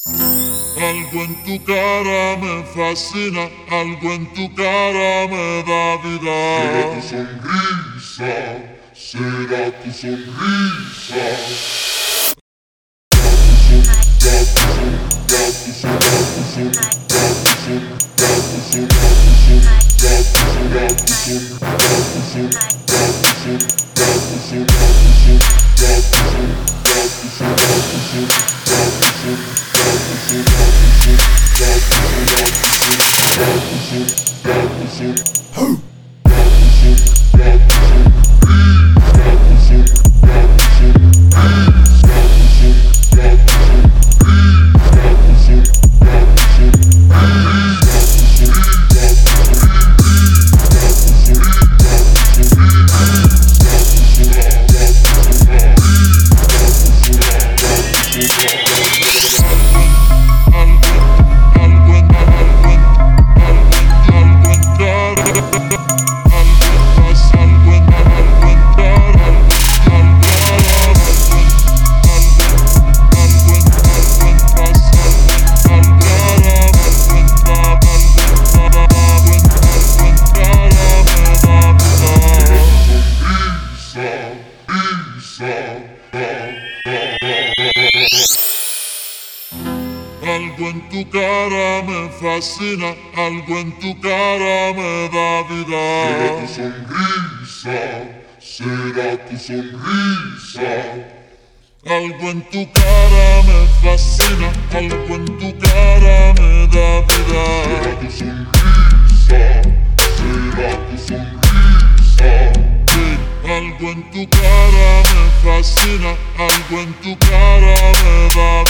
Algo en tu cara me fascina, algo en tu cara me da vida. Será tu sonrisa, algo en tu cara me fascina, algo en tu cara me da vida. Será tu sonrisa, algo en tu cara me fascina, algo en tu cara me da vida. Será tu sonrisa, algo en tu cara me fascina, algo en tu cara me da vida.